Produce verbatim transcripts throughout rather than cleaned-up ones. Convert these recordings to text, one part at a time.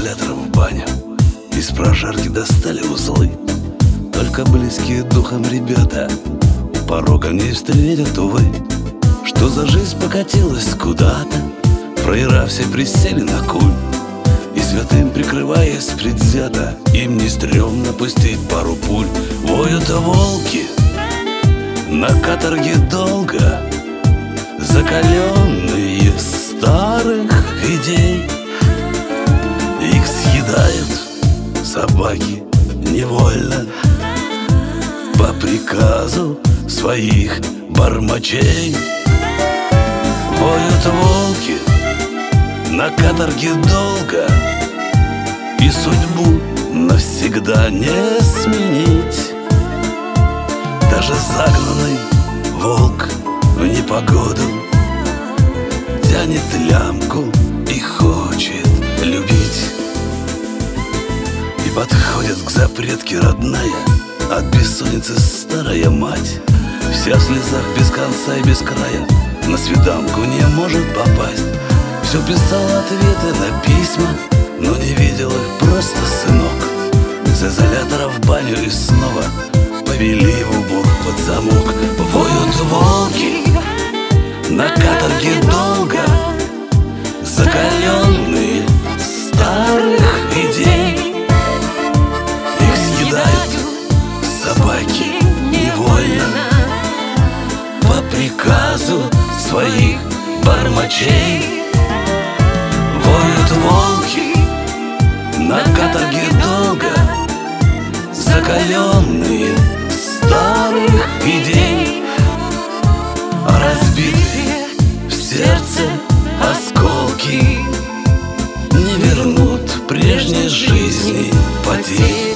изолятора в баню, из прожарки достали узлы. Только близкие духом ребята у порога не встретят, увы. Что за жизнь покатилась куда-то, фраера все присели на куль, и святым, прикрываясь предвзято, им не стрёмно пустить пару пуль. Воют волки на каторге долго, закаленные старых идей. Их съедают собаки невольно по приказу своих бармачей. Воют волки на каторге долго, и судьбу навсегда не сменить. Даже загнанный волк в непогоду тянет лямку и хочет любить. И подходит к запретке родная, от бессонницы старая мать, вся в слезах без конца и без края, на свиданку не может попасть. Все писала ответы на письма, но не видел их просто сынок. Из изолятора в баню и снова повели в убор под замок. Воют волки на каторге долго, закаленные старых идей. Их съедают собаки невольно по приказу своих бармачей. Воют волки на каторге долго, закаленные старых идей. А разбитые в сердце осколки не вернут прежней жизни потерь.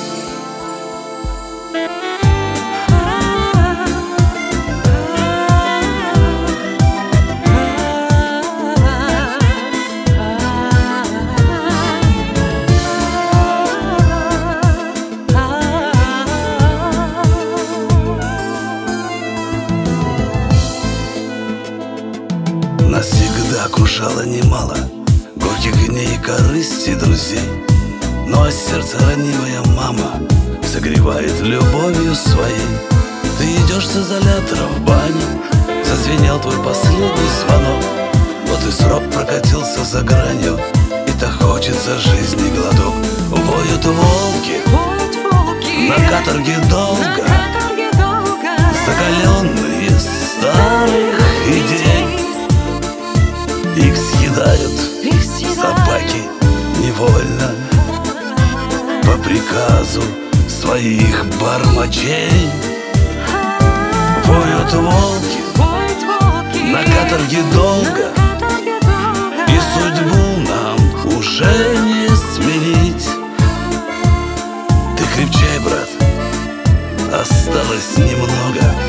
Нас всегда окружало немало горьких дней и корысти друзей, ну а сердце ранимая мама согревает любовью своей. Ты идешь с изолятора в баню, зазвенел твой последний звонок. Вот и срок прокатился за гранью, и-то хочется жизни глоток. Воют волки на каторге долго, закаленные старых идей. Их съедают собаки невольно по приказу своих бармачей. Воют волки на каторге долго, и судьбу нам уже не сменить. Ты крепчай, брат, осталось немного.